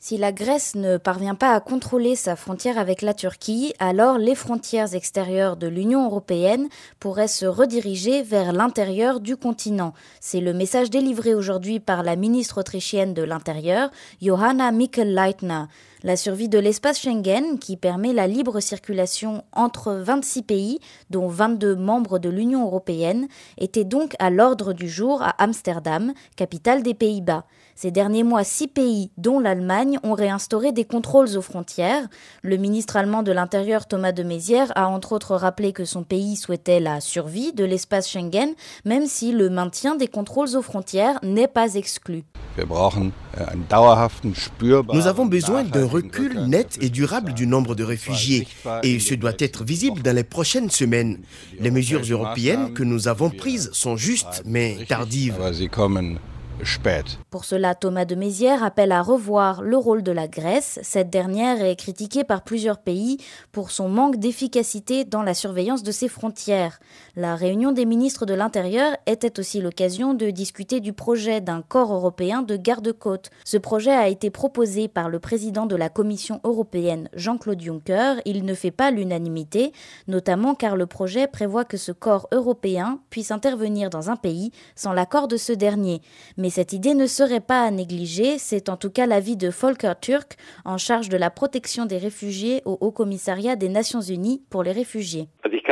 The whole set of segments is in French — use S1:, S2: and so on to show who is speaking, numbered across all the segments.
S1: Si la Grèce ne parvient pas à contrôler sa frontière avec la Turquie, alors les frontières extérieures de l'Union européenne pourraient se rediriger vers l'intérieur du continent. C'est le message délivré aujourd'hui par la ministre autrichienne de l'Intérieur, Johanna Mikl-Leitner. La survie de l'espace Schengen, qui permet la libre circulation entre 26 pays, dont 22 membres de l'Union européenne, était donc à l'ordre du jour à Amsterdam, capitale des Pays-Bas. Ces derniers mois, 6 pays, dont l'Allemagne, ont réinstauré des contrôles aux frontières. Le ministre allemand de l'Intérieur, Thomas de Maizière, a entre autres rappelé que son pays souhaitait la survie de l'espace Schengen, même si le maintien des contrôles aux frontières n'est pas exclu.
S2: Nous avons besoin d'un recul net et durable du nombre de réfugiés, et ce doit être visible dans les prochaines semaines. Les mesures européennes que nous avons prises sont justes, mais tardives.
S1: Pour cela, Thomas de Maizière appelle à revoir le rôle de la Grèce. Cette dernière est critiquée par plusieurs pays pour son manque d'efficacité dans la surveillance de ses frontières. La réunion des ministres de l'Intérieur était aussi l'occasion de discuter du projet d'un corps européen de garde-côtes. Ce projet a été proposé par le président de la Commission européenne, Jean-Claude Juncker. Il ne fait pas l'unanimité, notamment car le projet prévoit que ce corps européen puisse intervenir dans un pays sans l'accord de ce dernier. Mais cette idée ne serait pas à négliger, c'est en tout cas l'avis de Volker Türk, en charge de la protection des réfugiés au Haut Commissariat des Nations Unies pour les réfugiés.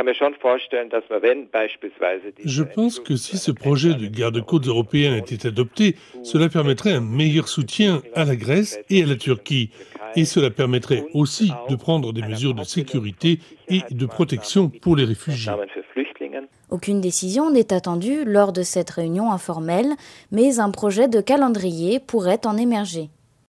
S3: Je pense que si ce projet de garde-côtes européen était adopté, cela permettrait un meilleur soutien à la Grèce et à la Turquie. Et cela permettrait aussi de prendre des mesures de sécurité et de protection pour les réfugiés.
S1: Aucune décision n'est attendue lors de cette réunion informelle, mais un projet de calendrier pourrait en émerger.